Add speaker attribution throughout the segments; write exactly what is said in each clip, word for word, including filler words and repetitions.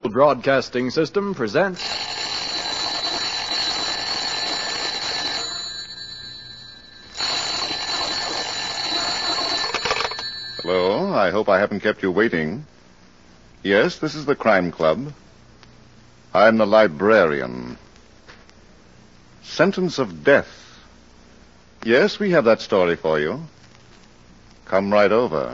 Speaker 1: Broadcasting System presents...
Speaker 2: Hello, I hope I haven't kept you waiting. Yes, this is the Crime Club. I'm the librarian. Sentence of death. Yes, we have that story for you. Come right over.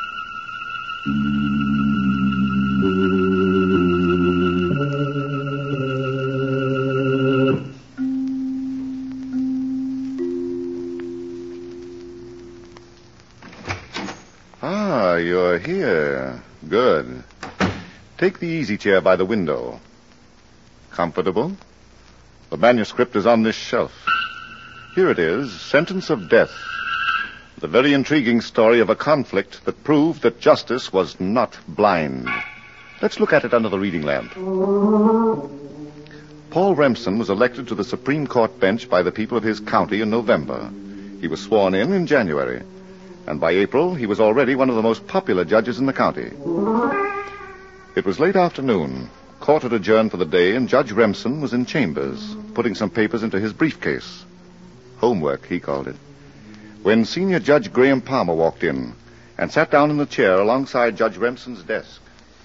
Speaker 2: Ah, you're here. Good. Take the easy chair by the window. Comfortable? The manuscript is on this shelf. Here it is, Sentence of Death. The very intriguing story of a conflict that proved that justice was not blind. Let's look at it under the reading lamp. Paul Remsen was elected to the Supreme Court bench by the people of his county in November. He was sworn in in January. And by April, he was already one of the most popular judges in the county. It was late afternoon. Court had adjourned for the day, and Judge Remsen was in chambers, putting some papers into his briefcase. Homework, he called it. When Senior Judge Graham Palmer walked in and sat down in the chair alongside Judge Remsen's desk.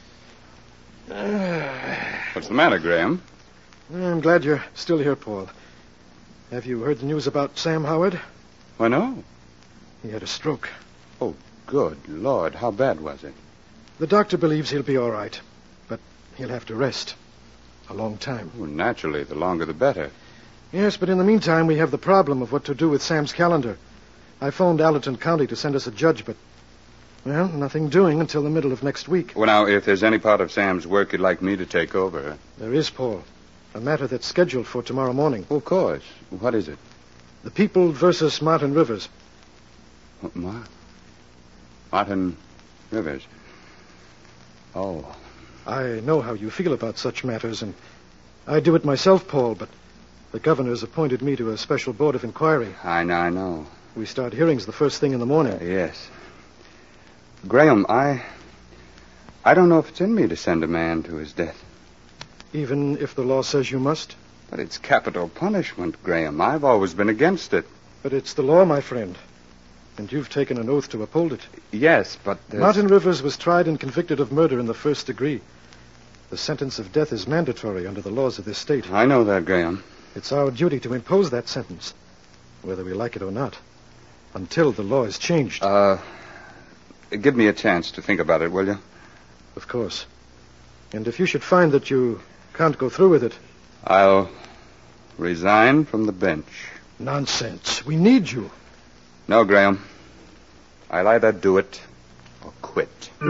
Speaker 3: What's the matter, Graham?
Speaker 4: I'm glad you're still here, Paul. Have you heard the news about Sam Howard?
Speaker 3: Why, no.
Speaker 4: He had a stroke.
Speaker 3: Oh, good Lord. How bad was it?
Speaker 4: The doctor believes he'll be all right, but he'll have to rest. A long time.
Speaker 3: Oh, naturally, the longer the better.
Speaker 4: Yes, but in the meantime, we have the problem of what to do with Sam's calendar. I phoned Allerton County to send us a judge, but, well, nothing doing until the middle of next week.
Speaker 3: Well, now, if there's any part of Sam's work you'd like me to take over...
Speaker 4: There is, Paul. A matter that's scheduled for tomorrow morning.
Speaker 3: Oh, of course. What is it?
Speaker 4: The People versus Martin Rivers.
Speaker 3: What, Ma- Martin Rivers. Oh.
Speaker 4: I know how you feel about such matters, and I do it myself, Paul, but the governor's appointed me to a special board of inquiry.
Speaker 3: I know, I know.
Speaker 4: We start hearings the first thing in the morning.
Speaker 3: Uh, yes. Graham, I... I don't know if it's in me to send a man to his death.
Speaker 4: Even if the law says you must?
Speaker 3: But it's capital punishment, Graham. I've always been against it.
Speaker 4: But it's the law, my friend. And you've taken an oath to uphold it.
Speaker 3: Yes, but... There's...
Speaker 4: Martin Rivers was tried and convicted of murder in the first degree. The sentence of death is mandatory under the laws of this state.
Speaker 3: I know that, Graham.
Speaker 4: It's our duty to impose that sentence, whether we like it or not, until the law is changed.
Speaker 3: Uh, give me a chance to think about it, will you?
Speaker 4: Of course. And if you should find that you can't go through with it...
Speaker 3: I'll resign from the bench.
Speaker 4: Nonsense. We need you.
Speaker 3: No, Graham. I'll either do it or quit.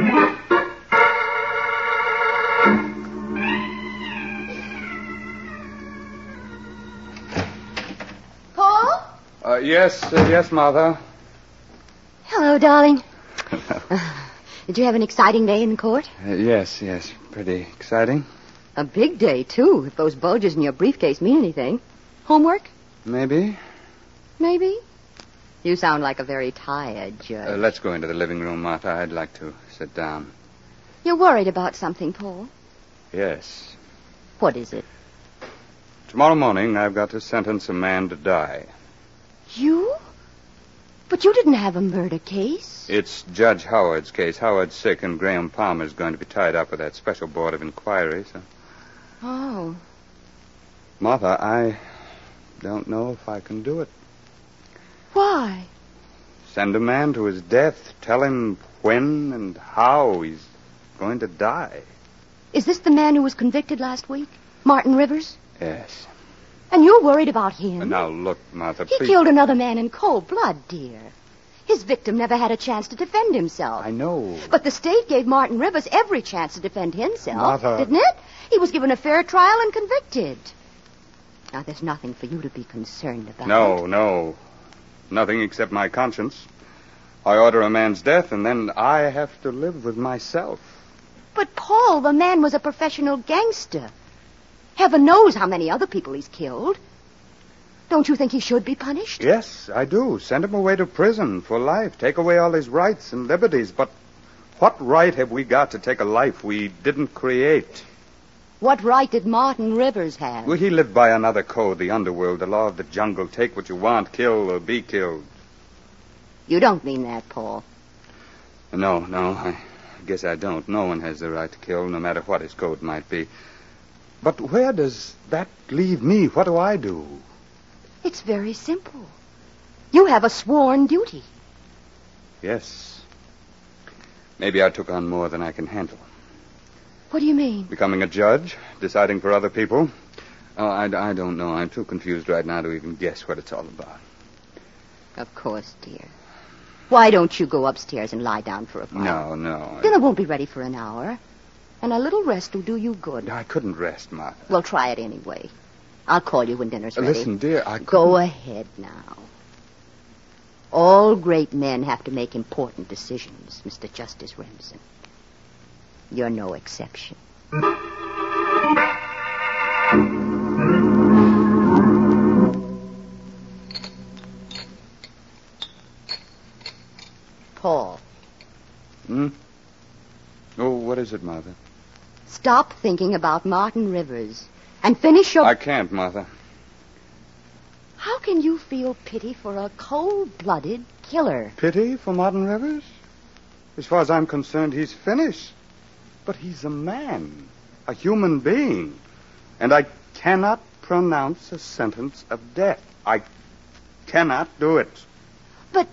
Speaker 5: Paul?
Speaker 3: Uh, yes, uh, yes, Martha.
Speaker 5: Hello, darling. uh, did you have an exciting day in court?
Speaker 3: Uh, yes, yes. Pretty exciting.
Speaker 5: A big day, too, if those bulges in your briefcase mean anything. Homework?
Speaker 3: Maybe.
Speaker 5: Maybe. You sound like a very tired judge.
Speaker 3: Uh, let's go into the living room, Martha. I'd like to sit down.
Speaker 5: You're worried about something, Paul?
Speaker 3: Yes.
Speaker 5: What is it?
Speaker 3: Tomorrow morning, I've got to sentence a man to die.
Speaker 5: You? But you didn't have a murder case.
Speaker 3: It's Judge Howard's case. Howard's sick, and Graham Palmer's going to be tied up with that special board of inquiry, so...
Speaker 5: Oh.
Speaker 3: Martha, I don't know if I can do it.
Speaker 5: Why?
Speaker 3: Send a man to his death. Tell him when and how he's going to die.
Speaker 5: Is this the man who was convicted last week? Martin Rivers?
Speaker 3: Yes.
Speaker 5: And you're worried about him?
Speaker 3: Now, look, Martha,
Speaker 5: He
Speaker 3: please...
Speaker 5: killed another man in cold blood, dear. His victim never had a chance to defend himself.
Speaker 3: I know.
Speaker 5: But the state gave Martin Rivers every chance to defend himself.
Speaker 3: Martha...
Speaker 5: Didn't it? He was given a fair trial and convicted. Now, there's nothing for you to be concerned about.
Speaker 3: No, no. Nothing except my conscience. I order a man's death, and then I have to live with myself.
Speaker 5: But, Paul, the man was a professional gangster. Heaven knows how many other people he's killed. Don't you think he should be punished?
Speaker 3: Yes, I do. Send him away to prison for life. Take away all his rights and liberties. But what right have we got to take a life we didn't create?
Speaker 5: What right did Martin Rivers have?
Speaker 3: Well, he lived by another code, the underworld, the law of the jungle. Take what you want, kill or be killed.
Speaker 5: You don't mean that, Paul.
Speaker 3: No, no, I guess I don't. No one has the right to kill, no matter what his code might be. But where does that leave me? What do I do?
Speaker 5: It's very simple. You have a sworn duty.
Speaker 3: Yes. Maybe I took on more than I can handle.
Speaker 5: What do you mean?
Speaker 3: Becoming a judge, deciding for other people. Oh, I, I don't know. I'm too confused right now to even guess what it's all about.
Speaker 5: Of course, dear. Why don't you go upstairs and lie down for a
Speaker 3: No,
Speaker 5: while?
Speaker 3: no. I...
Speaker 5: Dinner won't be ready for an hour. And a little rest will do you good.
Speaker 3: I couldn't rest, Martha.
Speaker 5: Well, try it anyway. I'll call you when dinner's ready.
Speaker 3: Listen, dear, I couldn't...
Speaker 5: Go ahead now. All great men have to make important decisions, Mister Justice Remsen. You're no exception. Paul.
Speaker 3: Hmm? Oh, what is it, Martha?
Speaker 5: Stop thinking about Martin Rivers and finish your...
Speaker 3: I can't, Martha.
Speaker 5: How can you feel pity for a cold-blooded killer?
Speaker 3: Pity for Martin Rivers? As far as I'm concerned, he's finished. But he's a man, a human being. And I cannot pronounce a sentence of death. I cannot do it.
Speaker 5: But...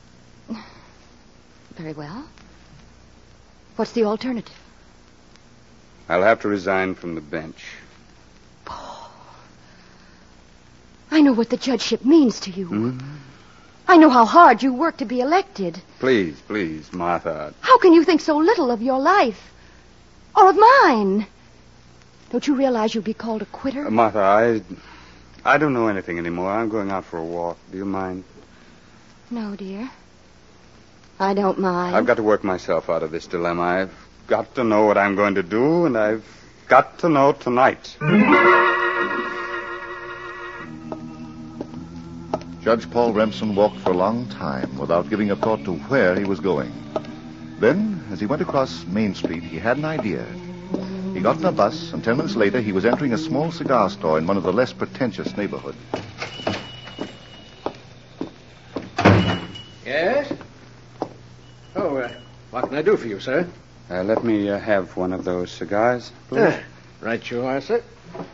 Speaker 5: Very well. What's the alternative?
Speaker 3: I'll have to resign from the bench.
Speaker 5: Paul, I know what the judgeship means to you.
Speaker 3: Mm-hmm.
Speaker 5: I know how hard you work to be elected.
Speaker 3: Please, please, Martha.
Speaker 5: How can you think so little of your life? Or of mine? Don't you realize you'll be called a quitter?
Speaker 3: Uh, Martha, I... I don't know anything anymore. I'm going out for a walk. Do you mind?
Speaker 5: No, dear. I don't mind.
Speaker 3: I've got to work myself out of this dilemma. I've got to know what I'm going to do, and I've got to know tonight.
Speaker 2: Judge Paul Remsen walked for a long time without giving a thought to where he was going. Then, as he went across Main Street, he had an idea. He got in a bus, and ten minutes later, he was entering a small cigar store in one of the less pretentious neighborhoods.
Speaker 6: Yes? Oh, uh, what can I do for you, sir?
Speaker 3: Uh, let me uh, have one of those cigars, please.
Speaker 6: Uh, right you are, sir.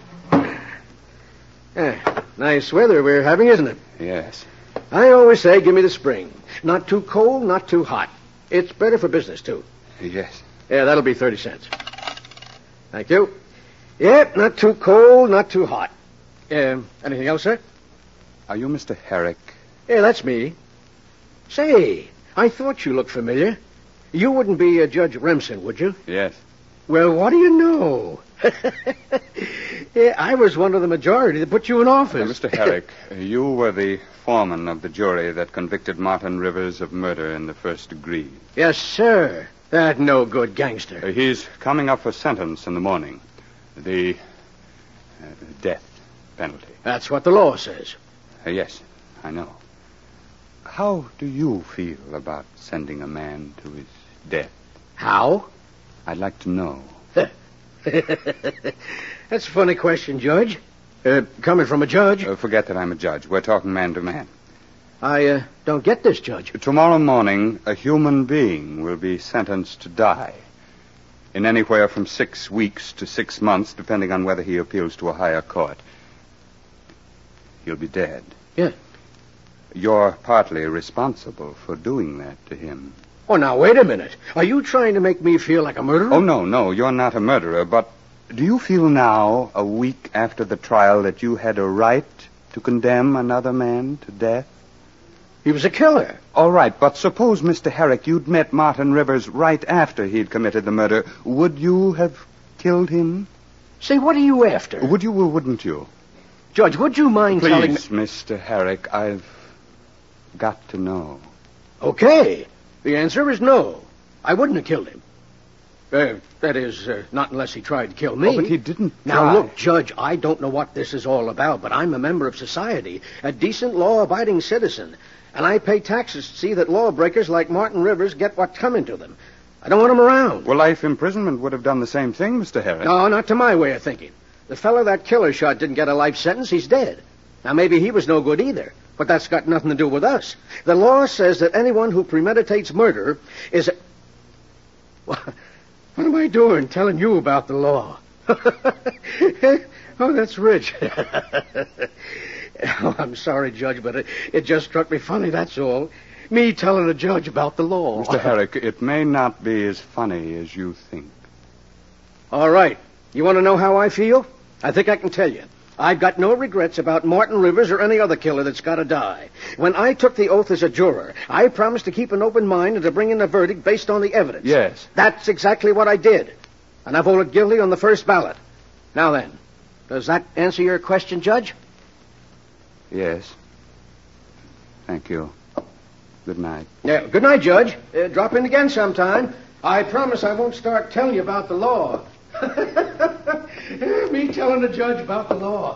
Speaker 6: Uh, nice weather we're having, isn't it?
Speaker 3: Yes.
Speaker 6: I always say give me the spring. Not too cold, not too hot. It's better for business, too.
Speaker 3: Yes.
Speaker 6: Yeah, that'll be thirty cents. Thank you. Yep, not too cold, not too hot. Uh, anything else, sir?
Speaker 3: Are you Mister Herrick?
Speaker 6: Yeah, that's me. Say, I thought you looked familiar. You wouldn't be uh, Judge Remsen, would you?
Speaker 3: Yes.
Speaker 6: Well, what do you know? Yeah, I was one of the majority that put you in office.
Speaker 3: Uh, Mister Herrick, uh, you were the foreman of the jury that convicted Martin Rivers of murder in the first degree.
Speaker 6: Yes, sir. That no-good gangster.
Speaker 3: Uh, he's coming up for sentence in the morning. The uh, death penalty.
Speaker 6: That's what the law says.
Speaker 3: Uh, yes, I know. How do you feel about sending a man to his death?
Speaker 6: How?
Speaker 3: I'd like to know.
Speaker 6: That's a funny question, Judge. Uh, coming from a judge.
Speaker 3: Uh, forget that I'm a judge. We're talking man to man.
Speaker 6: I uh, don't get this, Judge.
Speaker 3: Tomorrow morning, a human being will be sentenced to die. In anywhere from six weeks to six months, depending on whether he appeals to a higher court. He'll be dead.
Speaker 6: Yeah.
Speaker 3: You're partly responsible for doing that to him.
Speaker 6: Oh, now, wait a minute. Are you trying to make me feel like a murderer?
Speaker 3: Oh, no, no, you're not a murderer, but do you feel now, a week after the trial, that you had a right to condemn another man to death?
Speaker 6: He was a killer.
Speaker 3: All right, but suppose, Mister Herrick, you'd met Martin Rivers right after he'd committed the murder. Would you have killed him?
Speaker 6: Say, what are you after?
Speaker 3: Would you or wouldn't you?
Speaker 6: Judge, would you mind telling me...
Speaker 3: Please, Mister Herrick, I've got to know.
Speaker 6: Okay. The answer is no. I wouldn't have killed him. Uh, that is, uh, not unless he tried to kill me.
Speaker 3: Oh, but he didn't
Speaker 6: Now,
Speaker 3: try.
Speaker 6: look, Judge, I don't know what this is all about, but I'm a member of society, a decent, law-abiding citizen, and I pay taxes to see that lawbreakers like Martin Rivers get what's coming to them. I don't want him around.
Speaker 3: Well, life imprisonment would have done the same thing, Mister Herrick.
Speaker 6: No, not to my way of thinking. The fellow that killer shot didn't get a life sentence. He's dead. Now, maybe he was no good either, but that's got nothing to do with us. The law says that anyone who premeditates murder is a... What am I doing telling you about the law? Oh, that's rich. Oh, I'm sorry, Judge, but it, it just struck me funny, that's all. Me telling a judge about the law.
Speaker 3: Mister Herrick, it may not be as funny as you think.
Speaker 6: All right. You want to know how I feel? I think I can tell you. I've got no regrets about Martin Rivers or any other killer that's got to die. When I took the oath as a juror, I promised to keep an open mind and to bring in a verdict based on the evidence.
Speaker 3: Yes.
Speaker 6: That's exactly what I did. And I voted guilty on the first ballot. Now then, does that answer your question, Judge?
Speaker 3: Yes. Thank you. Good night.
Speaker 6: Yeah, good night, Judge. Uh, drop in again sometime. I promise I won't start telling you about the law. Me telling the judge about the law.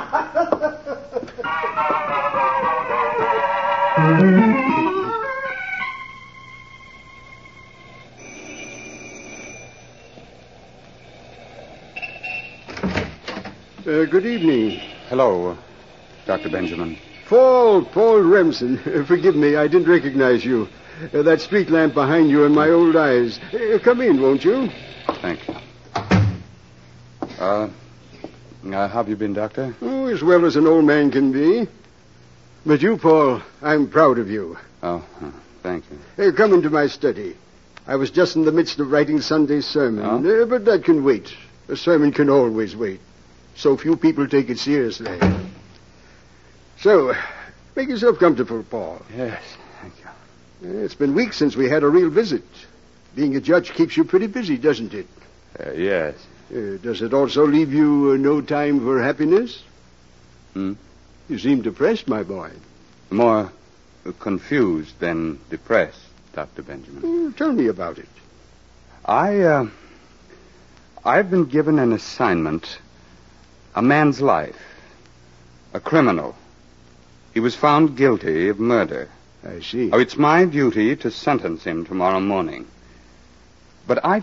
Speaker 7: Uh, good evening.
Speaker 3: Hello, Doctor Benjamin.
Speaker 7: Paul, Paul Remsen. Uh, forgive me, I didn't recognize you. Uh, that street lamp behind you in my old eyes. Uh, come in, won't you?
Speaker 3: Thank you. Uh, uh, how have you been, Doctor?
Speaker 7: Oh, as well as an old man can be. But you, Paul, I'm proud of you.
Speaker 3: Oh, uh, thank you.
Speaker 7: Uh, come into my study. I was just in the midst of writing Sunday's sermon.
Speaker 3: Oh?
Speaker 7: Uh, but that can wait. A sermon can always wait. So few people take it seriously. So, make yourself comfortable, Paul.
Speaker 3: Yes, thank you.
Speaker 7: Uh, It's been weeks since we had a real visit. Being a judge keeps you pretty busy, doesn't it?
Speaker 3: Uh, yes.
Speaker 7: Uh, does it also leave you uh, no time for happiness?
Speaker 3: Hmm?
Speaker 7: You seem depressed, my boy.
Speaker 3: More uh, confused than depressed, Doctor Benjamin.
Speaker 7: Oh, tell me about it.
Speaker 3: I, uh, I've been given an assignment. A man's life. A criminal. He was found guilty of murder.
Speaker 7: I see.
Speaker 3: Oh, it's my duty to sentence him tomorrow morning. But I...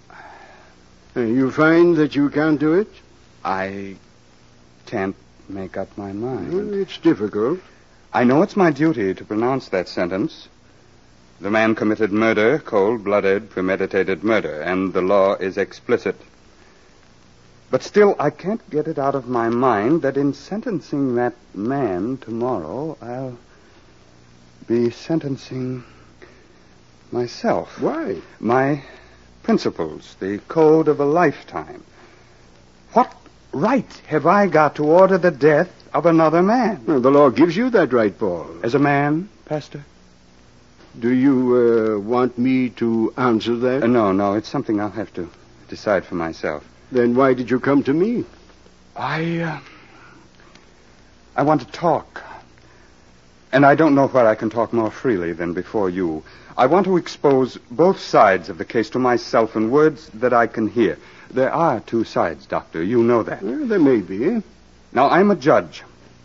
Speaker 7: Uh, you find that you can't do it?
Speaker 3: I can't make up my mind.
Speaker 7: Well, it's difficult.
Speaker 3: I know it's my duty to pronounce that sentence. The man committed murder, cold-blooded, premeditated murder, and the law is explicit. But still, I can't get it out of my mind that in sentencing that man tomorrow, I'll be sentencing myself.
Speaker 7: Why?
Speaker 3: My principles, the code of a lifetime. What right have I got to order the death of another man?
Speaker 7: Well, the law gives you that right, Paul.
Speaker 3: As a man, Pastor?
Speaker 7: Do you uh, want me to answer that?
Speaker 3: Uh, no, no, it's something I'll have to decide for myself.
Speaker 7: Then why did you come to me?
Speaker 3: I, uh, I want to talk. And I don't know where I can talk more freely than before you. I want to expose both sides of the case to myself in words that I can hear. There are two sides, Doctor. You know that.
Speaker 7: Well, there may be.
Speaker 3: Now, I'm a judge.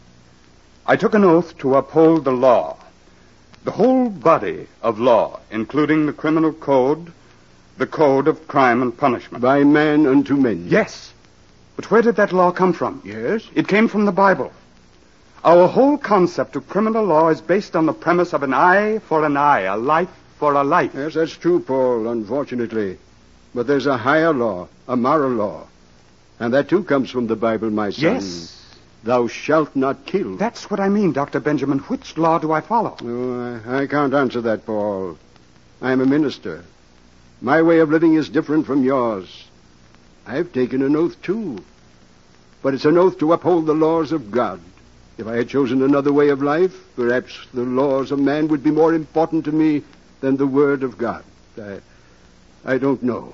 Speaker 3: I took an oath to uphold the law. The whole body of law, including the criminal code, the code of crime and punishment.
Speaker 7: By man unto men.
Speaker 3: Yes. But where did that law come from?
Speaker 7: Yes?
Speaker 3: It came from the Bible. Our whole concept of criminal law is based on the premise of an eye for an eye, a life for a life.
Speaker 7: Yes, that's true, Paul, unfortunately. But there's a higher law, a moral law. And that, too, comes from the Bible, my son.
Speaker 3: Yes.
Speaker 7: Thou shalt not kill.
Speaker 3: That's what I mean, Doctor Benjamin. Which law do I follow?
Speaker 7: Oh, I, I can't answer that, Paul. I'm a minister. My way of living is different from yours. I've taken an oath, too. But it's an oath to uphold the laws of God. If I had chosen another way of life, perhaps the laws of man would be more important to me than the word of God. I, I don't know.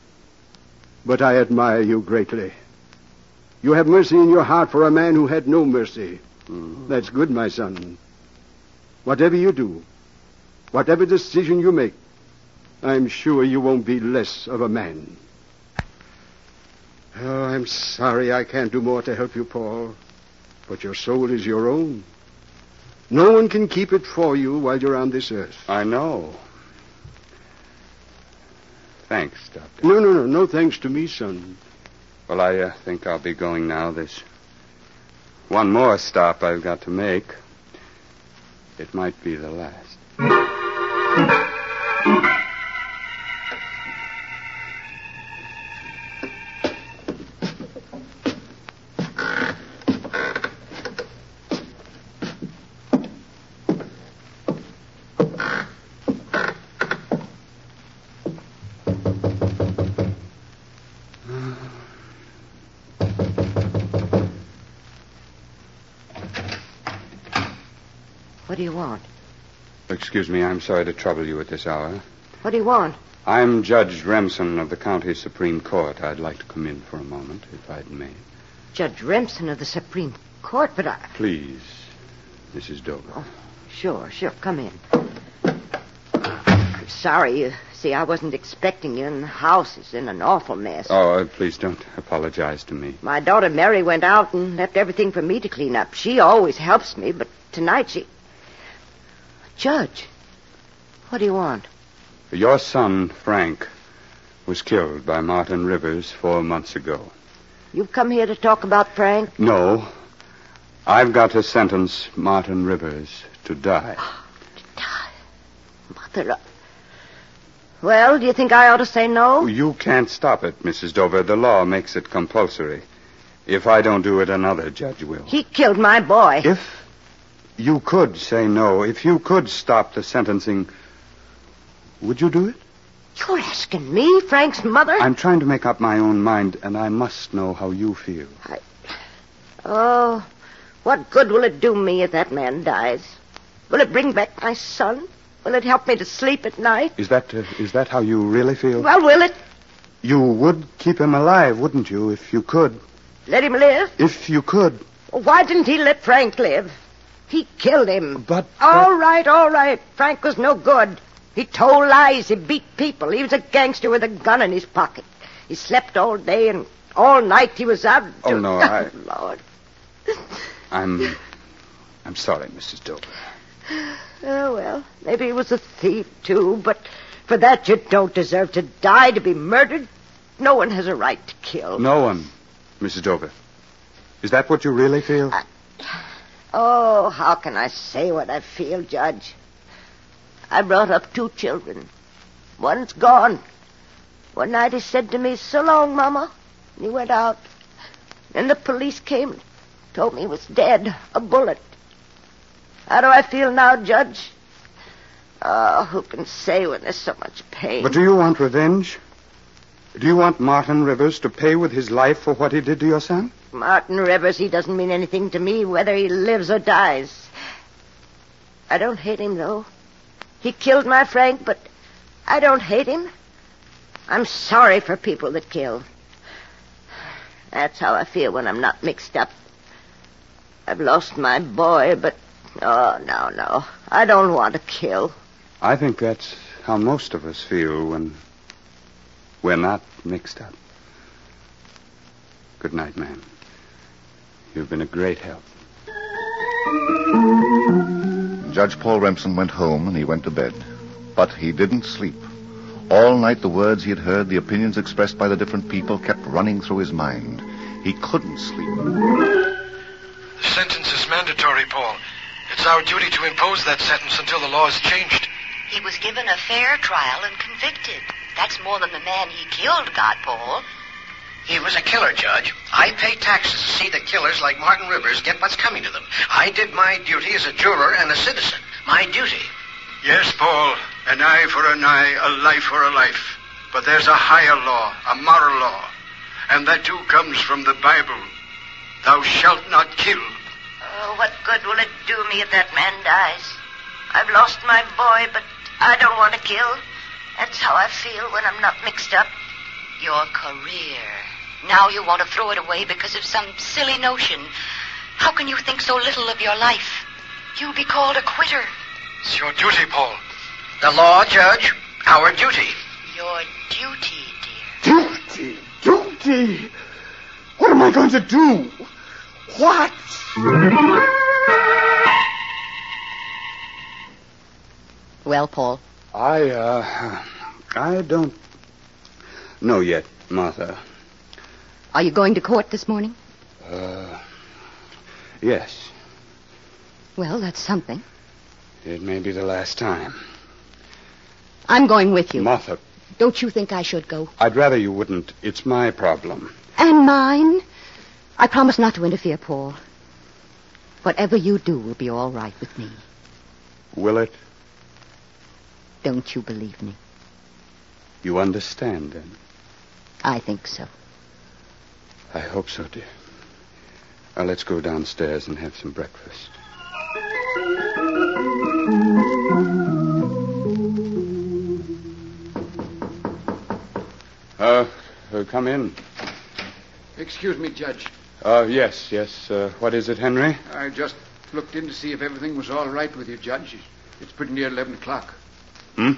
Speaker 7: But I admire you greatly. You have mercy in your heart for a man who had no mercy. Mm-hmm. That's good, my son. Whatever you do, whatever decision you make, I'm sure you won't be less of a man. Oh, I'm sorry I can't do more to help you, Paul. But your soul is your own. No one can keep it for you while you're on this earth.
Speaker 3: I know.
Speaker 8: Thanks, Doctor.
Speaker 7: No, no, no. No thanks to me, son.
Speaker 8: Well, I uh, think I'll be going now. There's one more stop I've got to make. It might be the last.
Speaker 5: What do you want?
Speaker 8: Excuse me, I'm sorry to trouble you at this hour.
Speaker 5: What do you want?
Speaker 8: I'm Judge Remsen of the County Supreme Court. I'd like to come in for a moment, if I may.
Speaker 5: Judge Remsen of the Supreme Court, but I...
Speaker 8: Please, Missus Dover.
Speaker 5: Oh, sure, sure. Come in. I'm sorry. You see, I wasn't expecting you, and the house is in an awful mess.
Speaker 8: Oh, uh, please don't apologize to me.
Speaker 5: My daughter Mary went out and left everything for me to clean up. She always helps me, but tonight she... Judge, what do you want?
Speaker 8: Your son, Frank, was killed by Martin Rivers four months ago.
Speaker 5: You've come here to talk about Frank?
Speaker 8: No. I've got to sentence Martin Rivers to die.
Speaker 5: To die? Mother... Well, do you think I ought to say no?
Speaker 8: You can't stop it, Missus Dover. The law makes it compulsory. If I don't do it, another judge will.
Speaker 5: He killed my boy.
Speaker 8: If you could say no, if you could stop the sentencing, would you do it?
Speaker 5: You're asking me, Frank's mother?
Speaker 8: I'm trying to make up my own mind, and I must know how you feel.
Speaker 5: I... Oh, what good will it do me if that man dies? Will it bring back my son? Will it help me to sleep at night?
Speaker 8: Is that uh, is that how you really feel?
Speaker 5: Well, will it?
Speaker 8: You would keep him alive, wouldn't you, if you could?
Speaker 5: Let him live?
Speaker 8: If you could.
Speaker 5: Why didn't he let Frank live? He killed him.
Speaker 8: But...
Speaker 5: All right, all right. Frank was no good. He told lies. He beat people. He was a gangster with a gun in his pocket. He slept all day and all night he was out.
Speaker 8: Oh, no, I...
Speaker 5: Lord.
Speaker 8: I'm... I'm sorry, Missus Dover.
Speaker 5: Oh, well, maybe he was a thief, too, but for that you don't deserve to die, to be murdered. No one has a right to kill.
Speaker 8: No one, Missus Dover. Is that what you really feel?
Speaker 5: I... Oh, how can I say what I feel, Judge? I brought up two children. One's gone. One night he said to me, "So long, Mama." And he went out. Then the police came, told me he was dead, a bullet. How do I feel now, Judge? Oh, who can say when there's so much pain?
Speaker 8: But do you want revenge? Do you want Martin Rivers to pay with his life for what he did to your son?
Speaker 5: Martin Rivers, he doesn't mean anything to me, whether he lives or dies. I don't hate him, though. He killed my Frank, but I don't hate him. I'm sorry for people that kill. That's how I feel when I'm not mixed up. I've lost my boy, but... Oh, no, no. I don't want to kill.
Speaker 8: I think that's how most of us feel when we're not mixed up. Good night, ma'am. You've been a great help.
Speaker 2: Judge Paul Remsen went home and he went to bed. But he didn't sleep. All night the words he had heard, the opinions expressed by the different people kept running through his mind. He couldn't sleep.
Speaker 4: The sentence is mandatory, Paul. It's our duty to impose that sentence until the law is changed.
Speaker 9: He was given a fair trial and convicted. That's more than the man he killed got, Paul.
Speaker 6: He was a killer, Judge. I pay taxes to see that killers like Martin Rivers get what's coming to them. I did my duty as a juror and a citizen. My duty.
Speaker 7: Yes, Paul. An eye for an eye, a life for a life. But there's a higher law, a moral law. And that too comes from the Bible. Thou shalt not kill.
Speaker 5: Oh, what good will it do me if that man dies? I've lost my boy, but I don't want to kill. That's how I feel when I'm not mixed up.
Speaker 9: Your career. Now you want to throw it away because of some silly notion. How can you think so little of your life? You'll be called a quitter.
Speaker 4: It's your duty, Paul.
Speaker 6: The law, Judge. Our duty.
Speaker 9: Your duty, dear.
Speaker 3: Duty? Duty? What am I going to do? What?
Speaker 5: Well, Paul?
Speaker 8: I, uh, I don't, No, yet, Martha.
Speaker 9: Are you going to court this morning?
Speaker 8: Uh, yes.
Speaker 9: Well, that's something.
Speaker 8: It may be the last time.
Speaker 9: I'm going with you.
Speaker 8: Martha.
Speaker 9: Don't you think I should go?
Speaker 8: I'd rather you wouldn't. It's my problem.
Speaker 9: And mine? I promise not to interfere, Paul. Whatever you do will be all right with me.
Speaker 8: Will it?
Speaker 9: Don't you believe me?
Speaker 8: You understand, then?
Speaker 9: I think so.
Speaker 8: I hope so, dear. Now, let's go downstairs and have some breakfast. Uh, uh come in.
Speaker 10: Excuse me, Judge.
Speaker 8: Uh, yes, yes. Uh, what is it, Henry?
Speaker 10: I just looked in to see if everything was all right with you, Judge. It's pretty near eleven o'clock.
Speaker 8: Hmm?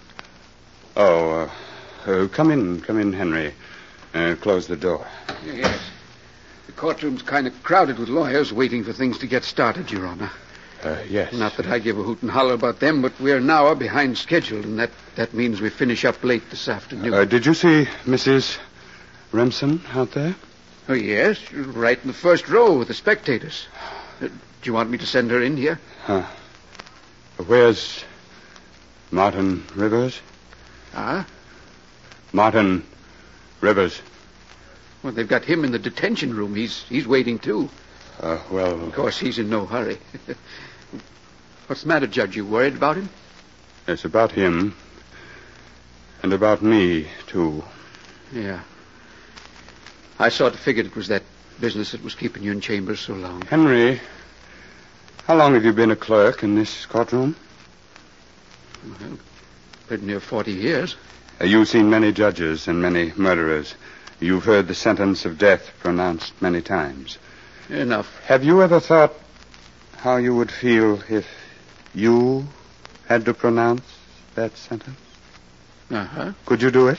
Speaker 8: Oh, uh, uh, come in, come in, Henry. Uh, close the door.
Speaker 10: Yes. The courtroom's kind of crowded with lawyers waiting for things to get started, Your Honor.
Speaker 8: Uh, yes.
Speaker 10: Not that I give a hoot and holler about them, but we're an hour behind schedule, and that, that means we finish up late this afternoon.
Speaker 8: Uh, did you see Missus Remsen out there?
Speaker 10: Oh, yes. Right in the first row with the spectators. Uh, do you want me to send her in here?
Speaker 8: Huh. Where's Martin Rivers?
Speaker 10: Ah?
Speaker 8: Martin Rivers.
Speaker 10: Well, they've got him in the detention room. He's he's waiting, too.
Speaker 8: Uh, well...
Speaker 10: Of course, he's in no hurry. What's the matter, Judge? You worried about him?
Speaker 8: It's about him. And about me, too.
Speaker 10: Yeah. I sort of figured it was that business that was keeping you in chambers so long.
Speaker 8: Henry, how long have you been a clerk in this courtroom?
Speaker 10: Well, pretty near forty years.
Speaker 8: Uh, you've seen many judges and many murderers. You've heard the sentence of death pronounced many times.
Speaker 10: Enough.
Speaker 8: Have you ever thought how you would feel if you had to pronounce that sentence?
Speaker 10: Uh-huh.
Speaker 8: Could you do it?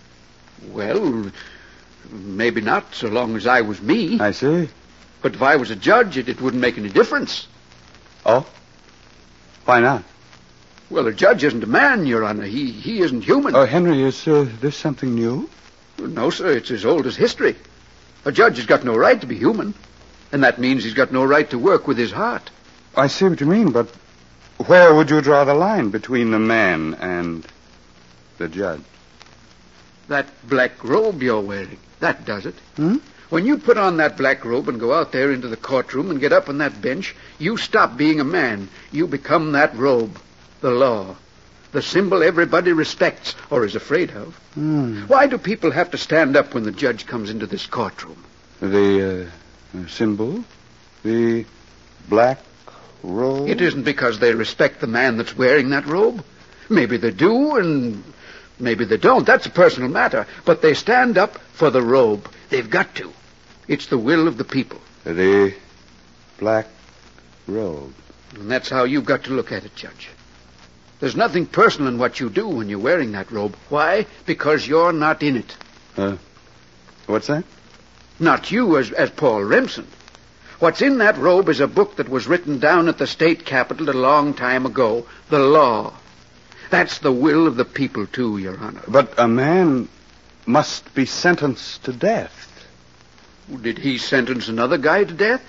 Speaker 10: Well, maybe not so long as I was me.
Speaker 8: I see.
Speaker 10: But if I was a judge, it, it wouldn't make any difference.
Speaker 8: Oh? Why not?
Speaker 10: Well, a judge isn't a man, Your Honor. He he isn't human.
Speaker 8: Oh, Henry, is uh, this something new?
Speaker 10: No, sir. It's as old as history. A judge has got no right to be human. And that means he's got no right to work with his heart.
Speaker 8: I see what you mean, but where would you draw the line between the man and the judge?
Speaker 10: That black robe you're wearing, that does it.
Speaker 8: Hmm?
Speaker 10: When you put on that black robe and go out there into the courtroom and get up on that bench, you stop being a man. You become that robe, the law, the symbol everybody respects or is afraid of.
Speaker 8: Hmm.
Speaker 10: Why do people have to stand up when the judge comes into this courtroom?
Speaker 8: The uh, symbol? The black robe?
Speaker 10: It isn't because they respect the man that's wearing that robe. Maybe they do, and maybe they don't. That's a personal matter. But they stand up for the robe. They've got to. It's the will of the people.
Speaker 8: The black robe.
Speaker 10: And that's how you've got to look at it, Judge. There's nothing personal in what you do when you're wearing that robe. Why? Because you're not in it.
Speaker 8: Uh, what's that?
Speaker 10: Not you as, as Paul Remsen. What's in that robe is a book that was written down at the state capitol a long time ago. The law. That's the will of the people, too, Your Honor.
Speaker 8: But a man must be sentenced to death.
Speaker 10: Did he sentence another guy to death?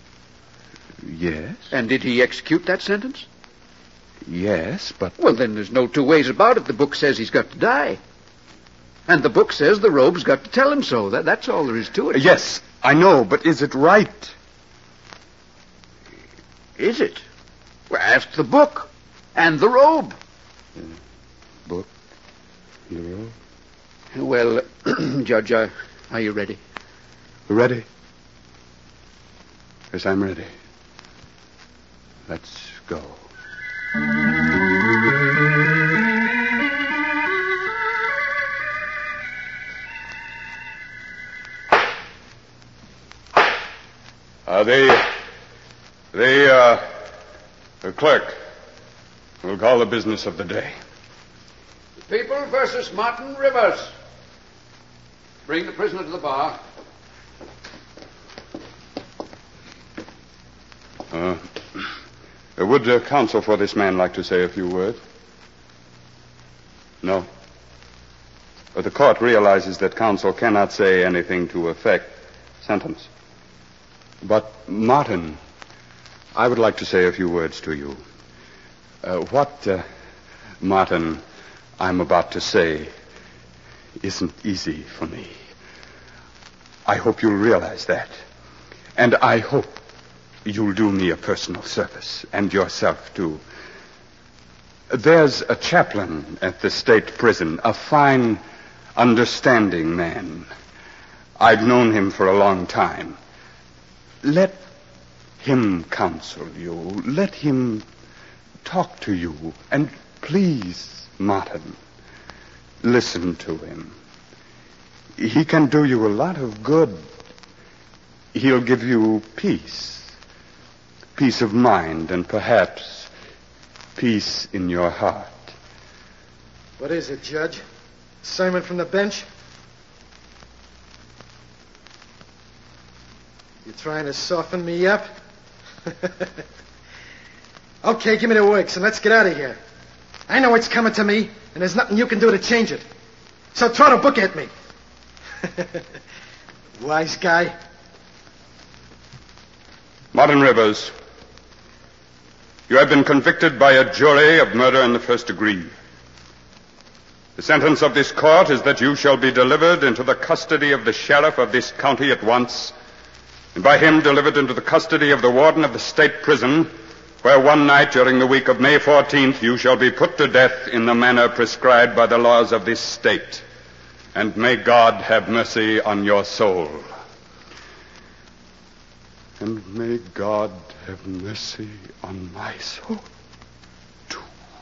Speaker 8: Yes.
Speaker 10: And did he execute that sentence?
Speaker 8: Yes, but...
Speaker 10: Well, then there's no two ways about it. The book says he's got to die. And the book says the robe's got to tell him so. That, that's all there is to it.
Speaker 8: Yes, I know, but is it right?
Speaker 10: Is it? Well, ask the book. And the robe.
Speaker 8: Uh, book? The robe?
Speaker 10: Well, Judge, uh, are you ready?
Speaker 8: Ready? Yes, I'm ready. Let's go. Uh, the, the, uh, the clerk will call the business of the day.
Speaker 10: People versus Martin Rivers. Bring the prisoner to the bar.
Speaker 8: Uh, would uh, counsel for this man like to say a few words? No. The court realizes that counsel cannot say anything to affect sentence. But, Martin, I would like to say a few words to you. Uh, what, uh, Martin, I'm about to say isn't easy for me. I hope you'll realize that. And I hope you'll do me a personal service, and yourself, too. There's a chaplain at the state prison, a fine, understanding man. I've known him for a long time. Let him counsel you. Let him talk to you. And please, Martin, listen to him. He can do you a lot of good. He'll give you peace. Peace of mind, and perhaps peace in your heart.
Speaker 4: What is it, Judge? Sermon from the bench? You trying to soften me up? Okay, give me the works and let's get out of here. I know what's coming to me, and there's nothing you can do to change it. So throw the book at me. Wise guy.
Speaker 8: Martin Rivers, you have been convicted by a jury of murder in the first degree. The sentence of this court is that you shall be delivered into the custody of the sheriff of this county at once, and by him delivered into the custody of the warden of the state prison, where one night during the week of May fourteenth you shall be put to death in the manner prescribed by the laws of this state. And may God have mercy on your soul. And may God have mercy on my soul, too.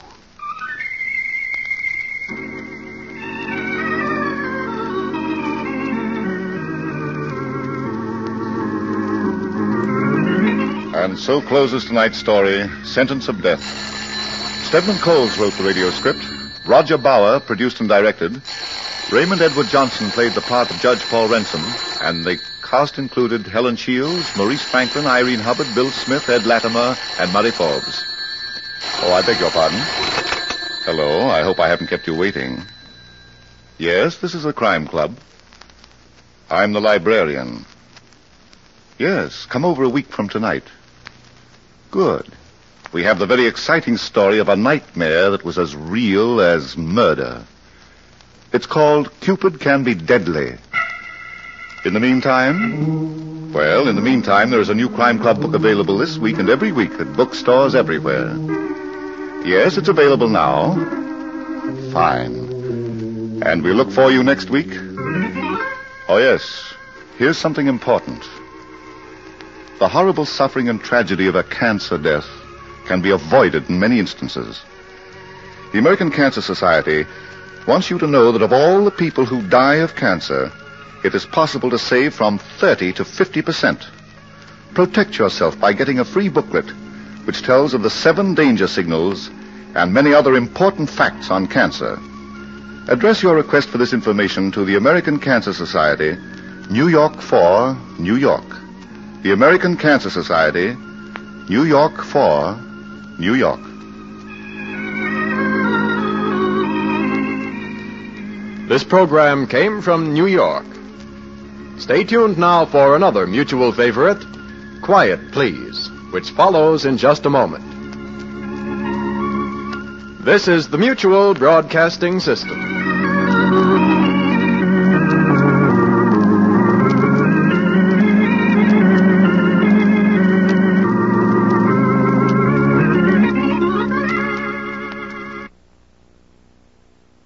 Speaker 2: And so closes tonight's story, Sentence of Death. Stedman Coles wrote the radio script. Roger Bauer produced and directed. Raymond Edward Johnson played the part of Judge Paul Renson, and the cast included Helen Shields, Maurice Franklin, Irene Hubbard, Bill Smith, Ed Latimer, and Murray Forbes. Oh, I beg your pardon. Hello, I hope I haven't kept you waiting. Yes, this is the Crime Club. I'm the librarian. Yes, come over a week from tonight. Good. We have the very exciting story of a nightmare that was as real as murder. It's called Cupid Can Be Deadly. In the meantime, well, in the meantime, there is a new Crime Club book available this week and every week at bookstores everywhere. Yes, it's available now. Fine. And we look for you next week. Oh, yes. Here's something important. The horrible suffering and tragedy of a cancer death can be avoided in many instances. The American Cancer Society wants you to know that of all the people who die of cancer, it is possible to save from thirty to fifty percent. Protect yourself by getting a free booklet which tells of the seven danger signals and many other important facts on cancer. Address your request for this information to the American Cancer Society, New York four, New York. The American Cancer Society, New York four, New York.
Speaker 1: This program came from New York. Stay tuned now for another mutual favorite, Quiet Please, which follows in just a moment. This is the Mutual Broadcasting System.